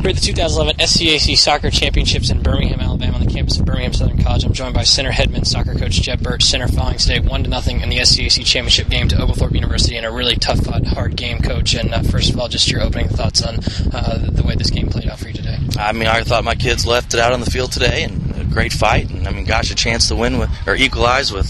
We're at the 2011 SCAC Soccer Championships in Birmingham, Alabama, on the campus of Birmingham Southern College. I'm joined by center headman soccer coach Jeb Birch. Center falling today 1-0 in the SCAC Championship game to Oglethorpe University in a really tough, hard game, Coach. And first of all, just your opening thoughts on the way this game played out for you today. I mean, I thought my kids left it out on the field today, and a great fight. And I mean, gosh, a chance to win or equalize with,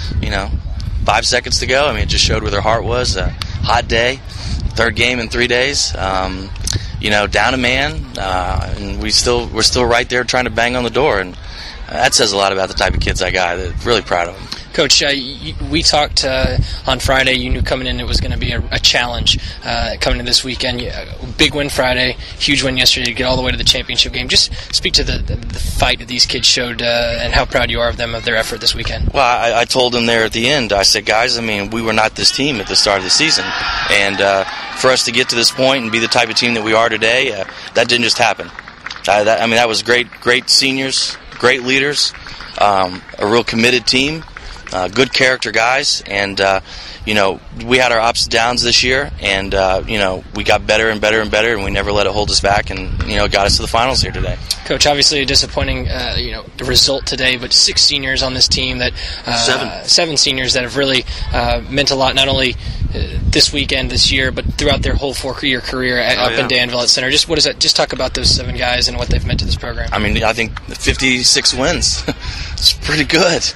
5 seconds to go. I mean, it just showed where their heart was. A hot day, third game in 3 days. Down a man, and we're still right there trying to bang on the door, and that says a lot about the type of kids I got. Really proud of them. Coach, we talked on Friday. You knew coming in it was going to be a challenge coming in this weekend. Big win Friday, huge win yesterday to get all the way to the championship game. Just speak to the fight that these kids showed and how proud you are of them, of their effort this weekend. Well, I told them there at the end, I said, guys, I mean, we were not this team at the start of the season, and for us to get to this point and be the type of team that we are today, that didn't just happen. That was great seniors, great leaders, a real committed team. Good character guys, and we had our ups and downs this year, and we got better and better and better, and we never let it hold us back, and got us to the finals here today. Coach, obviously a disappointing result today, but 6 seniors on this team that 7 seniors that have really meant a lot, not only this weekend, this year, but throughout their whole 4-year career in Danville at center. Just what is that? Just talk about those 7 guys and what they've meant to this program. I mean, I think 56 wins. It's pretty good.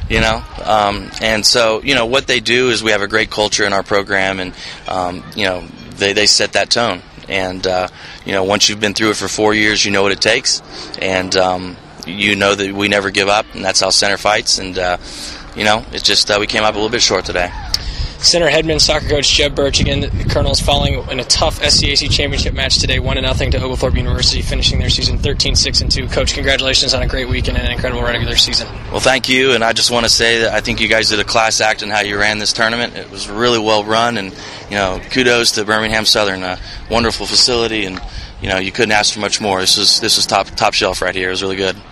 And so, what they do is we have a great culture in our program, and, they set that tone. And, once you've been through it for 4 years, you know what it takes. And, you know that we never give up, and that's how center fights. And, it's just we came up a little bit short today. Center headman soccer coach Jeb Birch, again, the Colonels falling in a tough SCAC championship match today, 1-0 to Oglethorpe University, finishing their season 13-6-2. Coach, congratulations on a great weekend and an incredible regular season. Well, thank you, and I just want to say that I think you guys did a class act in how you ran this tournament. It was really well run, and kudos to Birmingham Southern, a wonderful facility, and you couldn't ask for much more. This was top shelf right here. It was really good.